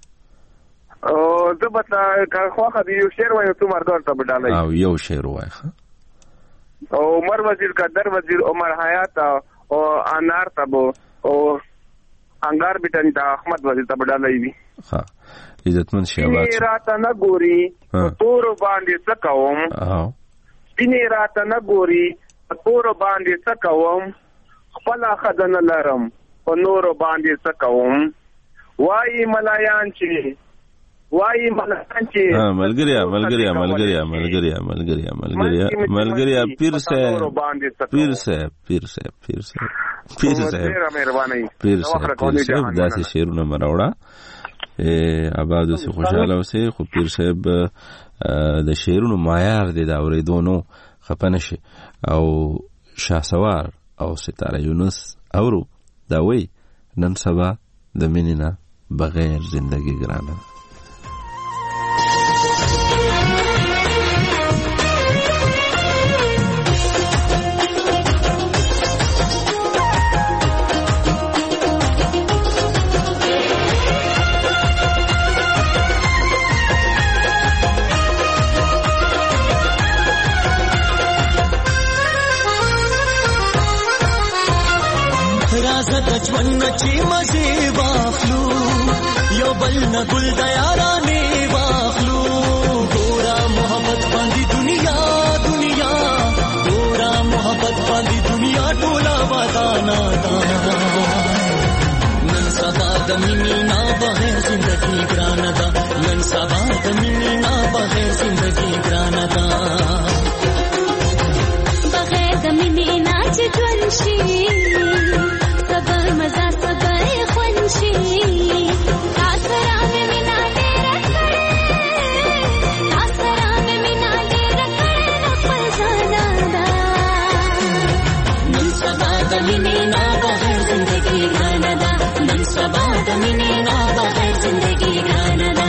او زه به کا خو یو شعر وایو ته مرګ ته بدلای او یو شعر وای او عمر وزیر قدر وزیر عمر حیات او انار تبو او انګار بیٹن دا احمد وزیر ته بدلای وی ها عزتمن شي आवाज راته نه ګوري تور باندې سکوم او سپینې راته نه ګوري تور باندې سکوم خپل خزانه لرم په نور باندې سکوم وای ملایان چې وایي ملکان چې ملګریا پیر صاحب داسې شعرونه مراوړه آبادو سي خوشاله اوسئ. خو پیر صاحب د شعرونو معیار دی دا اورېدونو خپنه شي. او شاهسوار او ستاره یونس اورو دا وی نن سبا د مینې نه بغیر زندگی ګرانه. ژوند چې مزه واخلو یو بل نه ګل د یارانې واخلو. ګورا محبت باندې دنیا ګورا محبت باندې دنیا ټوله ودانا دا. نن سبا د مینې نه بغیر زندگی ګرانه ده. نن سبا د مینې نه بغیر زندگی ګرانه ده. بغیر د مینې نه چې ژوند شي صبر مزه صبر خوانشي. تاسره مې مینا ډېره کړې خپل ځانا ده. نن سبا د مینې نه بغیر زندگی ګرانه ده. نن سبا د مینې نه بغیر زندگی ګرانه ده.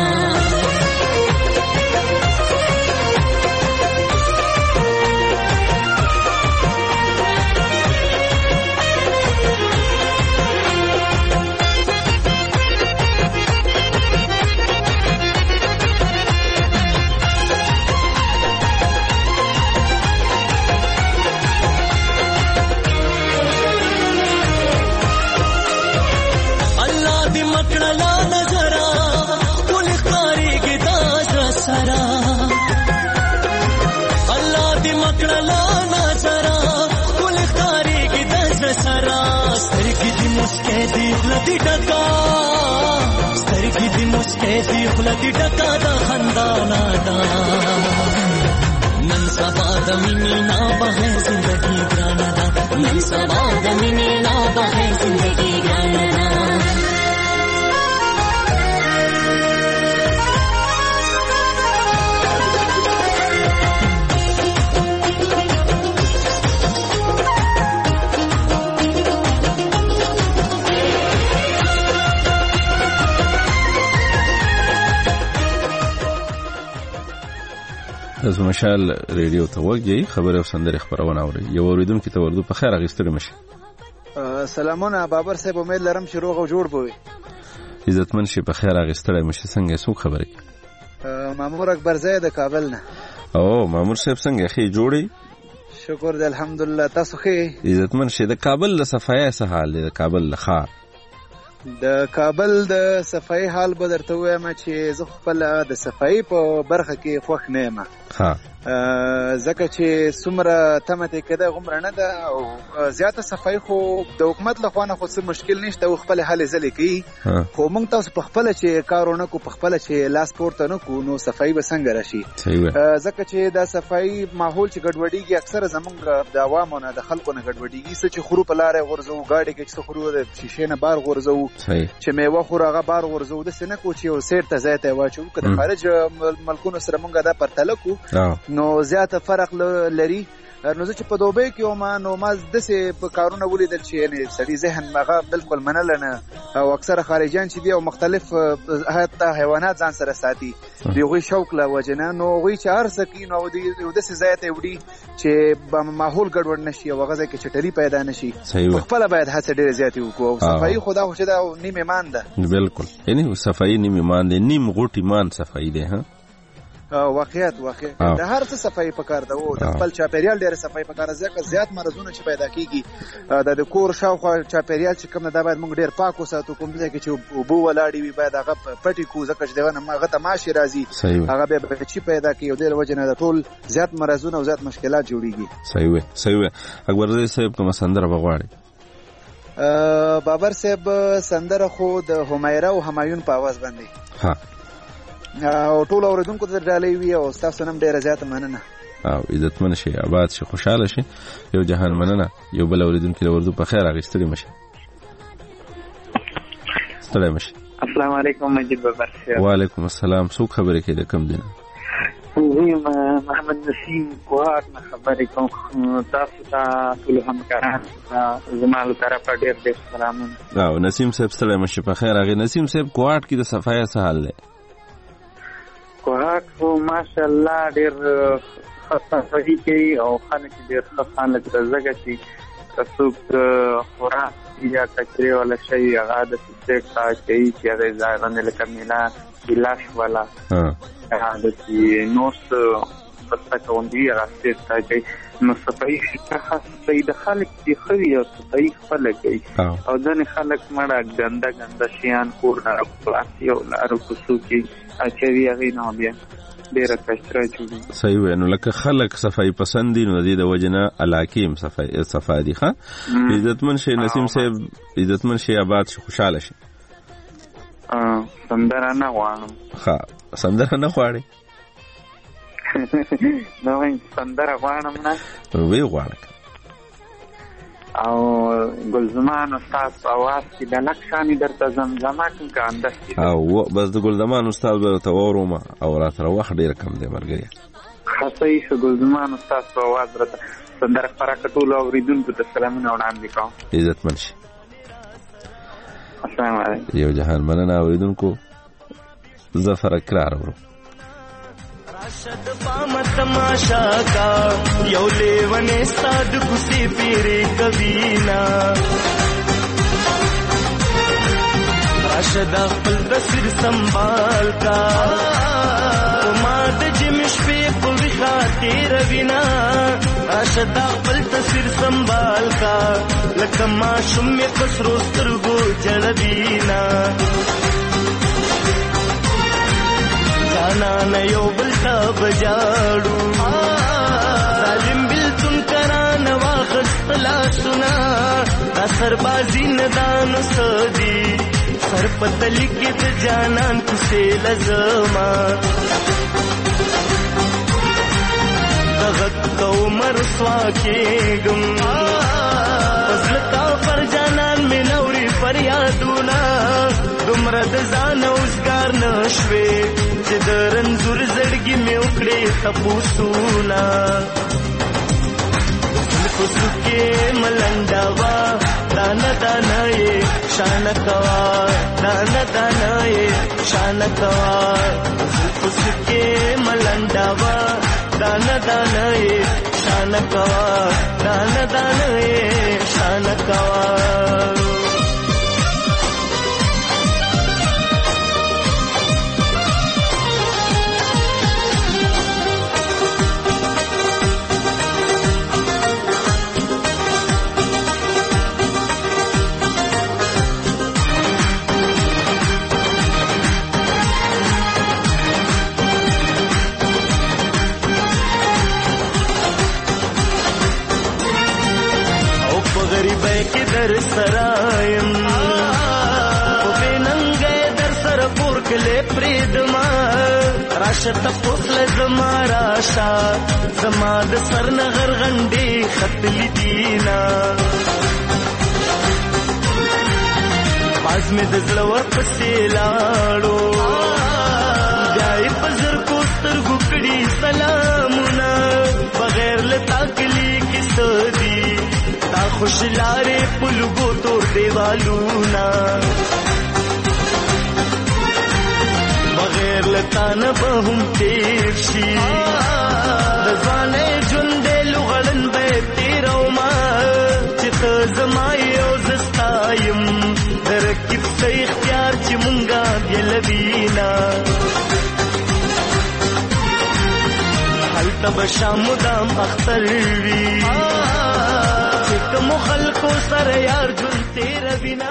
سترګې دې مسکې دې خوله دې ډکه د خندانا ده. نن سبا د مینې نه بغیر زندگی ګرانه ده. نن سبا د مینې نه بغیر زندگی ګرانه ده. تاسو مشال ریډیو ته وګورئ خبره او سندره خبرونه اورئ. یو اوریدونکو ته ورته په خیر اغستل مشه. سلامونه بابر صاحب، امید لرم چې روغ او جوړ بوي. عزتمن شي په خیر اغستل مشه. څنګه څوک خبره؟ مامور اکبر زید د کابل نه. او مامور صاحب څنګه خې جوړي؟ شکر دې الحمدلله. تاسو خې؟ عزتمن شي. د کابل د صفایي څه حال دی؟ د کابل لخوا د کابل د صفایي حال به درته وایم چې زه خپل د صفایي په برخه کې خوښ نه یم. ځکه چې څومره تمه ته کده غومره نه ده او زیاته صفایي خو د حکومت له خوا نه خو څه مشکل نشته او خپل حل ځلې کوي. خو موږ تاسو په خپل چې کارونه کو په خپل چې لاس پورته نه کو نو صفایي به څنګه راشي؟ ځکه چې د صفایي ماحول چې ګډوډیږي اکثره زمونږ د عوامو نه د خلکو نه ګډوډیږي. څه چې خرو په لارې غورځو، ګاډي کې چې خرو د شیشې نه بار غورځو، چې میوه خو هغه بار غورځو. د سینه کو چې یو سیر ته ځای ته واچو که د خارج ملکونو سره موږ دا پرتله کو نو زیاته فرق لري. نو چې په دوبۍ کې وم نو ما داسې په کارونه ولیدل چې یعنې سړي ذهن هغه بالکل منل نه او اکثره خارجیان چې دي او مختلف حتی حیوانات ځان سره ساتي د هغوی شوق له وجې نه نو هغوی چې هر څه کوي نو یو داسې ځای ته وړي چې ماحول ګډوډ نه شي او هغه ځای کې چټلي پیدا نه شي. پخپله باید هڅه ډېرې زیاتې وکړو او صفایي خو دا خو چې دا نیم ایمان ده. بالکل یعنې صفایي نیم ایمان دی، نیم غوټ ایمان صفایي دی. واقعیت د هر څه صفایي پکار ده او د خپل چاپیریال ډېره صفایي پکار ده. ځکه زیات مرضونه چې پیدا کېږي د کور شاوخوا چاپیریال چې کوم دا باید موږ ډېر پاک وساتو. کوم ځای کې چې اوبه ولاړې وي باید هغه پټې کړو ځکه چې دغه هغه ته ماشي راځي هغه بیا بچي پیدا کوي او د دې وجې نه د ټول زیات مرضونه او زیات مشکلات جوړېږي. صحیح وي. اکبر صاحب کومه سندره به غواړي؟ بابر صاحب سندره خو د همیره او همایون په اواز باندې. او ټول اوریدونکو ته ډالۍ وي او تاسو نن ډیره زیاته مننه او عزتمن شي آباد شي خوشاله شي یو جهان مننه یو بل اوریدونکو له اردو په خیر اغستري مشه ستړی مشه السلام علیکم مجید بابر وعلیکم السلام څوک خبرې کوي د کم دینه محمد نسیم کوهات نه خبرې کوم تاسو ته ټول همکاران زما له طرفه ډېر ډېر سلامونه او نسیم صاحب ستړی مشه په خیر راغی نسیم صاحب کوهات کې د صفایي څه حال دی کوهات خو ماشاءالله ډېر صفایي کوي او خلک ډېر ښه خلک ځکه چې که څوک خوراک یا کچرې والا شی هغه د سیټ کوي چې هغه ځای باندې لکه مینا ګلاس والا د چې نوس پسته کوندي هغه سیټ کوي نو صفایي صفایي د خلک چې خوي او صفایي خپل کوي او ځنې خلک مړه ګنده شیان کور نه پلاستیک او لارو کوڅو کې اچوي هغه نه بیا ډیره کشره جوړي صحیح وي نو لکه خلک صفایي پسند دي نو د وجنه علاقیم صفایي دي ښه عزتمن شي نسیم صاحب عزتمن شي آباد شي خوشاله شي سندره نه غواړم ښه سندره نه غواړي نو سندره غواړم نه وی غواړم او ګلزمان استاد په आवाज کې د لکشانې درته زمزمه کوم که اندستې او بس د ګلزمان استاد به ته واورم او راته وخت ډېر کم دی ملګري ښه صحیح ښه ګلزمان استاد په आवाज راته سندره خپره کړه ټولو اورېدونکو ته سلامونه وړاندې کوم عزتمن شي السلام علیکم یو جهان مننه اورېدونکو ظفر اقرار ورو راشد پام تماشا کا یو لیونے ساد کسی پیرے کبینا راشد خپل تصویر سنبال کا ماد جمش پہ پوری خاطر وینا راشد خپل تصویر سنبال کا لکما شم خسرو سترګو جړبینا جانا نیو بلتا بجاڑو ظالم بلتن کران واخست لا سنا دا سربازی ندان سدی سر پتلکت جانان کسے لزما دغت کو مرسوا کے گم فضلتا پر جانان میں نوری فریادونا دمرد زان اوزگار نشوے چې د رنځور زړګي مې وکړې تپوسونه زلفو سکې ملنډه وه دانه دانه یې شانه کوه دانه دانه یې شانه کوه زلفو سکې ملنډه وه دانه دانه یې شانه کوه دانه دانه یې شانه کوه در سرایم په ننګې در سره پور کله پریدما راشد پوسل زما راشا زما د سر نغر غندې خط لیدینا باز مې د زړه ور پسې لاړو بیا یې پزر کو سترګو کړي سلامونه بغیر لتا کلی کیسه خوش لارے پلگو توڑ دیوالونا بغیر لتانا بہم تیر شی رضوانے جندے لغڑن بے تیرو ما چت زمائی او زستایم درکب سے اختیار چی منگا گلبینا حل تب شام دام اختر وی کوم خلکو سره یار جون تیر بنا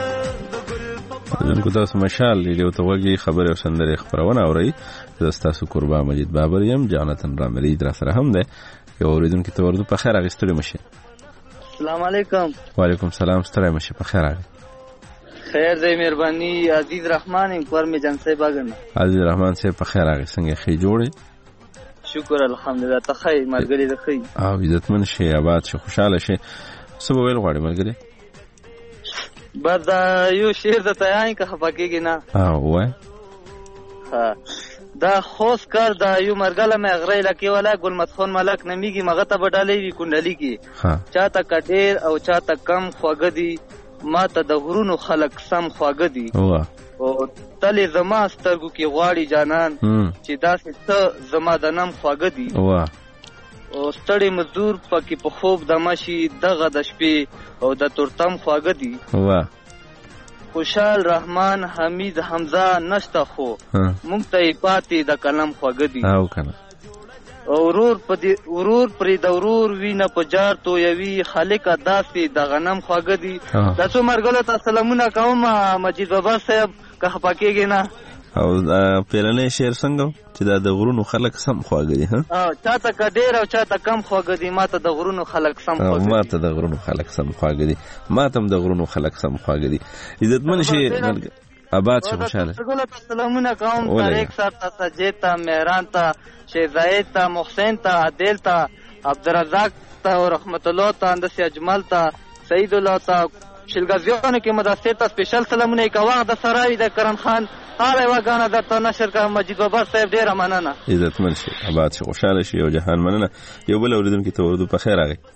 دغه تاسو مشال ریډیو ته وګي خبره او سندره خبرونه اوري تاسو قربا مجید بابر یم جانتن راملی در سره هم ده یو اوریدونکو ته ورته په خیر اغستړي مشه السلام علیکم وعلیکم السلام ستړی مشه په خیر اغه خیر دی مهرباني عزیز رحمان انکوار می جان صاحب اگن عزیز رحمان صاحب په خیر راغی څنګه خې جوړې شکر الحمدلله ته خې مرګري ده خې او عزتمن شي آباد شي خوشاله شي سبا ویل غواړي مرګري بعد یو شعر د تایان که خفقېږي نه وای ها دا خوس کار دا یو مرګله مې غرې لکه ولا ګل مدخون ملک نمیږي مغه ته بډالې وی کندلې کې چاته کډیر او چاته کم خوګدي ما ته د غرونو خلق سم خوګدي او تلې زما سترګو کې غواړي جانان چې داسې ته زما د نم خوګدي او ستړي مزدور پکې په خوب د ماشي دغه د شپې او د تورتم خوګدي خوشحال رحمان حمید حمزه نشته خو مونږ ته پاتې د کلم خوګدي او کنه ورور پرې د ورور وینه په جار تو یوي خالق داسې د غنم خوګدي د څو مرګلو ته سلامونه کوم مجید بابا صاحب که خپکیږي نه او پیرنې شعر څنګه چې د غرونو خلک سم خواګدي چاته کډیر او چاته کم خواګدي ماته د غرونو خلک سم خواګدي ماته د غرونو خلک سم خواګدي ماته د غرونو خلک سم خواګدي عزتمن شي آباد شي خوشاله سلامونه کوم طارق صاحب ته سجید ته مهران ته شیزاید ته محسن ته عادل ته عبدالرزاق ته رحمت الله ته اندسی اجمل ته سید الله ته شلګزیانو کې مدثر ته سپیشل سلامونه کوه د سراوی د کرم خان حاله وګانا درته نشر کا مجید بابا صاحب ډیر مننه عزتمن شي آباد شي خوشاله شي او جهان مننه یو بل اوریدونکو ته ورودو په خیر راغی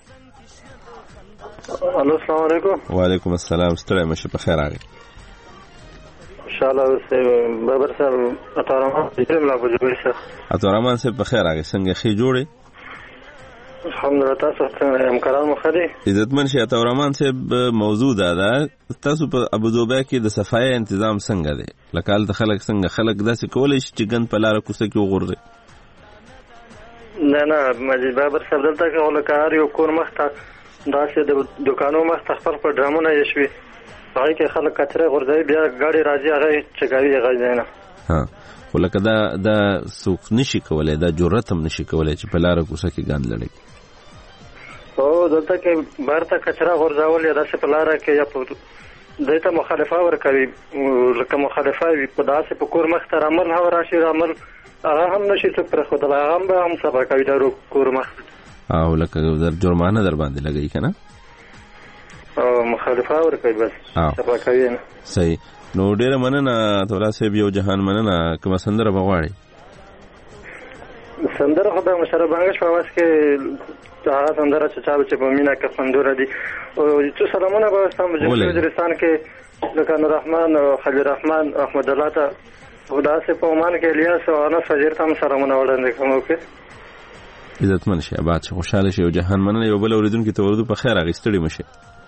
الو السلام علیکم وعلیکم السلام ستړی مشه په خیر راغی انشاءالله بابر صاحب اتارمان لا بجوړ شه اتارمان صاحب په خیر راغی څنګه خې جوړې الحمدلله تاسو څنګه همکاران مو خدي عزتمن شي اتارمان صاحب موضوع ده تاسو په ابوظبي کې د صفای تنظیم څنګه دی لکه د خلک څنګه خلک داسې کولای شي چې ګن په لار کوڅه کې وغورځي نه مجید بابر صاحب دلته کې ولکار یو کور مخته داسې د دکانو مخته خپل په ډرامونه یې شوي هغه کې خلک کچره غورځي بیا ګاډي راځي هغه چګاوي هغه نه ها ولکه دا سوق نشي کولای دا جرأت هم نشي کولای چې په لار کوڅه کې ګاند لړي او دلته کې بارته کچره غورځول یا داسې په لار کې یا په دته مخالفه ورکوي لکه مخالفه وي په داسې په کور مخ ته عمل هو راشي عمل هغه هم نشي څه پر خدای هغه هم سبا کوي د کور مخ او لکه در جرمانه در باندې لګي کنه او مخالفه ورکوي بس سبا کوي نه صحیح نو ډیره مننه تولا صاحب یو جهان مننه کوم سندره بغواړي سندره خدای مشرف بنگش په واس کې هغه سندره چې چا په مینا کې فندوره دي او چې سلامونه به تاسو مجلسان کې لکه نور رحمان او خلیل رحمان احمد الله ته خدا سه په مان کې الیاس او انا فجر ته سلامونه وړاندې کوم کې عزتمن شي آباد شي خوشاله شي او جهان مننه یو بل اوریدونکو ته ورودو په خیر اغستړي مشه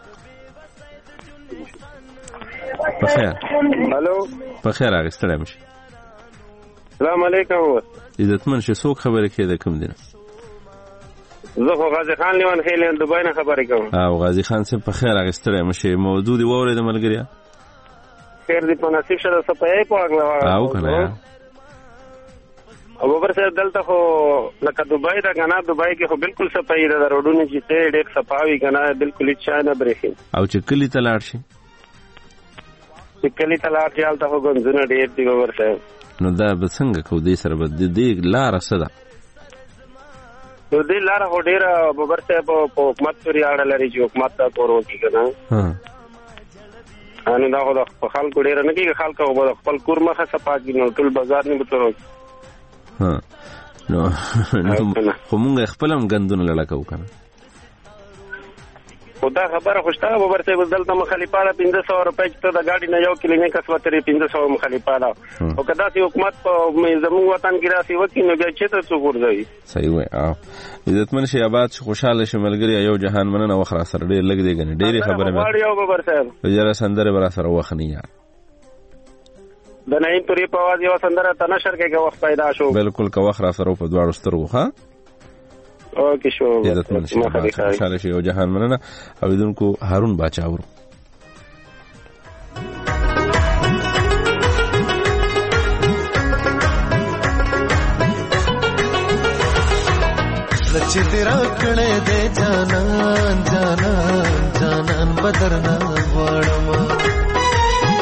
په خیر الو په خیر اغستړي مشه السلام علیکم عزتمن شي څوک خبره کېده کوم دي زه خو غازی خان لیوان خیلین دوبای نه خبرې کوم او غازی خان صاحب په خیر اغستړی مشه موضوع دی وره د ملګریا خیر دی په نصیب شته صفای په اغلا او کنه او بابر صاحب دلته خو لکه دوبای دا کنه دوبای کې خو بالکل صفای دا روډونه چې ته ډېر صفاوي کنه بالکل هیڅ نه برېخي او چې کلی تلاړ شي چې کلی تلاړ شي حالت خو ګنځونه ډېر دی بابر صاحب نو دا به څنګه کو دې سره به دې لار سره نو دې لار هو ډېر بابر صاحب په حکومت پورې اړه لري چې حکومت ته کورو کی کنه ان دا خو د خلکو ډېر نه کیږي خلکو په خپل کور مخه صفاګي نو ټول بازار نه بترو نو خو مونږ خپل هم غندونه لړکو کنه خدا خبره خوشته بابر صاحب دلته مخالفاله 1500 روپۍ ته د گاډي نه یو کلینیک اسپیټل 1500 مخالفاله او کدا چې حکومت په زموږ وطن کې راسي وکي نو بیا چې ته څو ورځي صحیح وای او عزتمن شي آباد خوشاله شي ملګری یو جهان مننه وخره سره ډېر لګ دی غني ډېری خبره مې یو بابر صاحب یاره سندره برا سره وخنی یار د نیم پوری په واځي و سندره تنشر کې وخت پیدا شو بالکل کا وخره سره په دواړو سترګو ها اوکې شو عزتمن شي خوشاله شي او جهان مننه اوریدونکو هارون باچا ورو لچ تیرا کړه دې جانان جانان جانان بدرنا وړم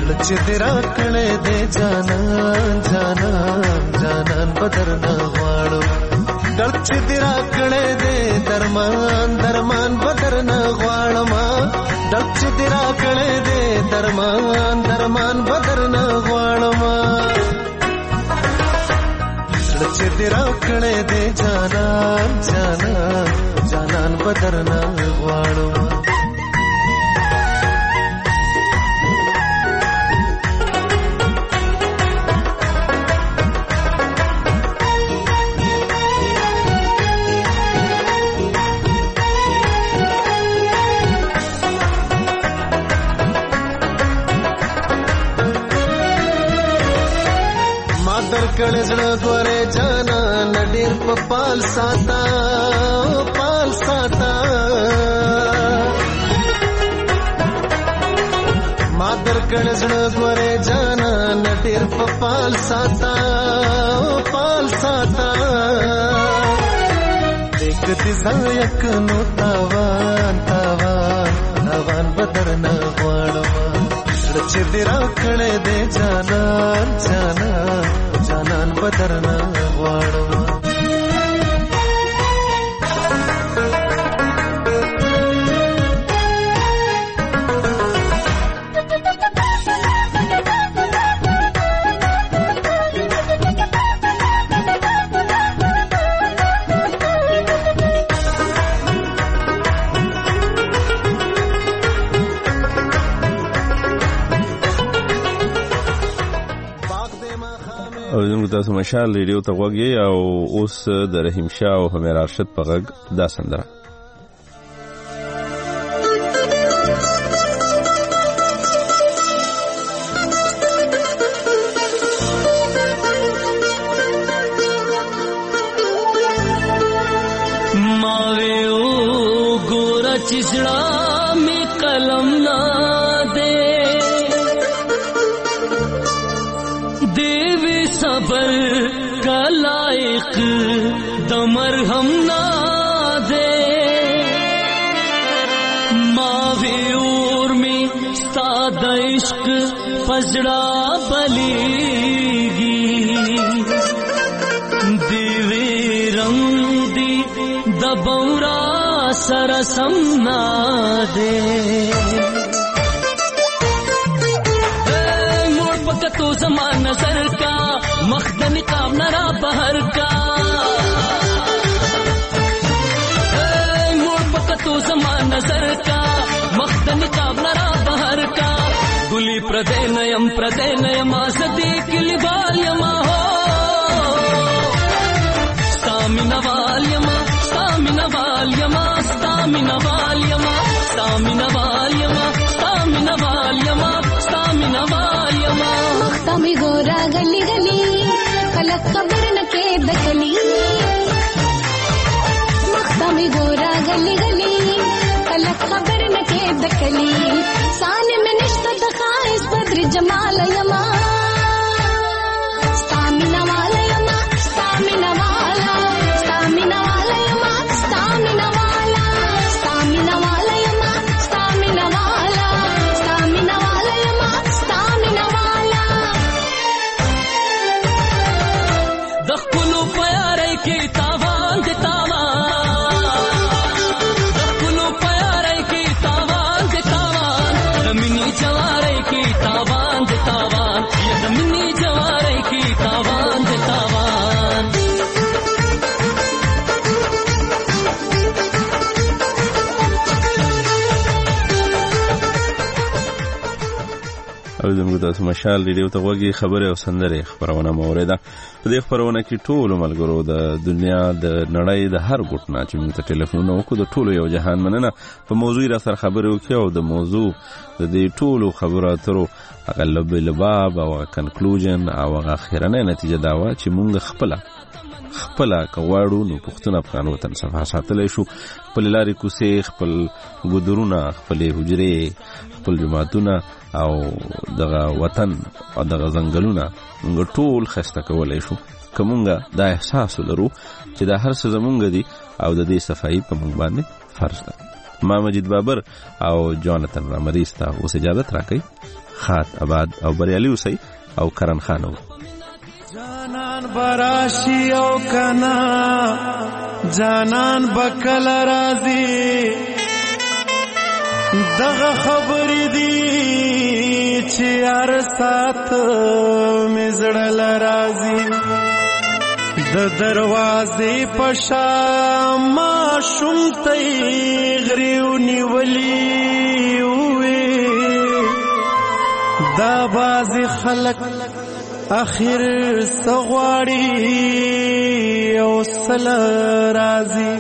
چې تیرا کړې دې جانان جانان جانان بدر نه غواړم درد چې تیرا کړې دې درمان درمان بدر نه غواړم درد چې تیرا کړې دې درمان درمان بدر نه غواړم چې تیرا کړې دې جانان جانان جانان بدر نه غواړم کړه زړه غوړې جانا نډیر په پال ساتا ما در کړه زړه غوړې جانا نډیر په پال ساتا دکتي زایک نو تاوان تاوان تاوان بدر نه غواړم چې دې را کړې دې جانان جانان جانان بدر نه غواړم تاسو مشال ریډیو ته غوږی او اوس د رحیم شاه او همیر ارشد په غږ دا سندره ماوی او ګور چسړه می قلم نا دے دیوی صبر کا لائق دمرہم نہ دے ماوی اور میں ستاد عشق پزڑا بلیگی دیوی رنگ دی دبورا سرسم نہ دے تو زمان نظر کا مخدنی قاب نرا بہر کا موڑ پک تو زمان نظر کا مخدنی قاب نرا بہر کا گلی پردے نیم آزدی کلی والیما ہو ستامنا والیما ستامنا والیما ستامنا والیما ستامنا والیما ستامنا والیما ستامنا والیما مختمی گورا گلی گلی کلک خبر نکے بکلی مختمی گورا گلی گلی کلک خبر نکے بکلی سان میں نشتہ دخائز بدر جمال یما ستامنا والا یما ستامنا والا ستامنا والا یما ستامنا والا ستامنا والا یما ستامنا والا ستامنا والا یما ستامنا والا دخلو پیارے کی تاوان دے تاوان دخلو پیارے کی تاوان دے تاوان دمنی جوارے کی تاوان دے تاوان یہ دمنی جوارے کی تاوان دے تاوان او زموږ تاسو مشال ریډیو ته غوږی خبره او سندره خبرونه موریده په دې خبرونه کې ټول ملګرو د دنیا د نړۍ د هر ګوټ نه چې موږ ته ټلیفون وکړو د ټولو یو جهان مننه په موضوع را سره خبرې وکړو او د موضوع د دې ټولو خبرو اترو اغلب لباب او کنکلوژن او اخرنه نتیجه دا و چې موږ خپل کواړو نو پښتون افغان وطن صفه ساتلې شو خپل لارې کوسې خپل ګودرونه خپل حجرې خپل جماعتونه او دغه وطن او دغه ځنګلونه موږ ټول خسته کولای شو کومه دا احساس لرو چې دا هر څه زمونږ دي او د دې صفایي په موږ باندې فرض ده ما مجید بابر او جانتن رامریستا اوس اجازه راکړئ خات آباد او بریالي اوسئ او کرن خان و جانان براشي او کنا جانان بکل راضي دغه خبرې دي چې هر سات مزړل راضي د دروازې پشا ما شومتې غریو نیولې وې دا باز خلق اخر سغواړي او سل راضي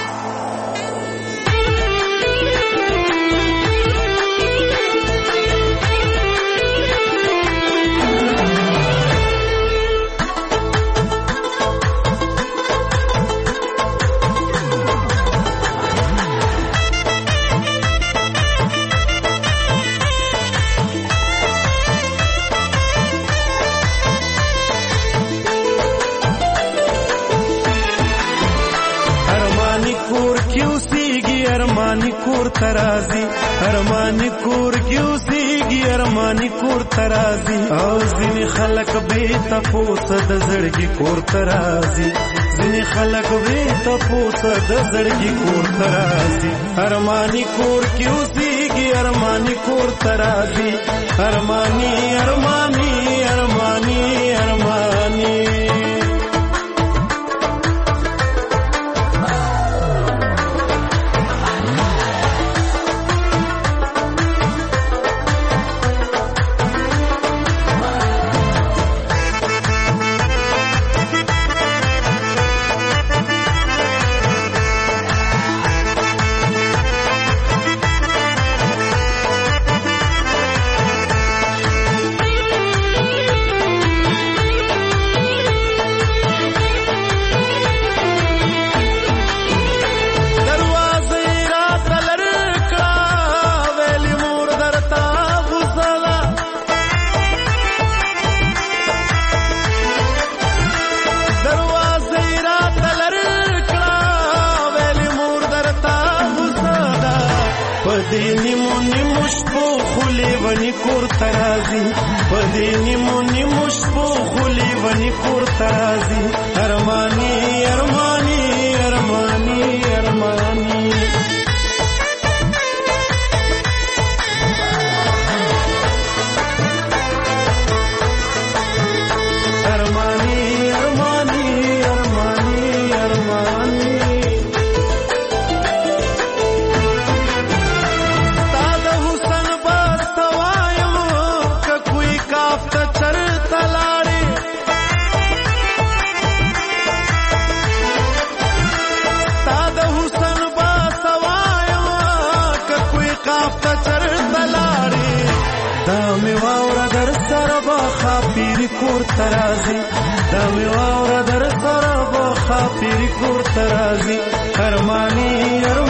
ترازی ارمانی کور کیوسیږي ارمانی کور ترازی او ځینې خلک به تپوس د زړګي کور ترازی ځینې خلک به تپوس د زړګي کور ترازی ارمانی کور کیوسیږي ارمانی کور ترازی ارمانی ارمانی ارمانی ارمانی ترازی دا میوار در سر با خاطر کور ترازی ارمانی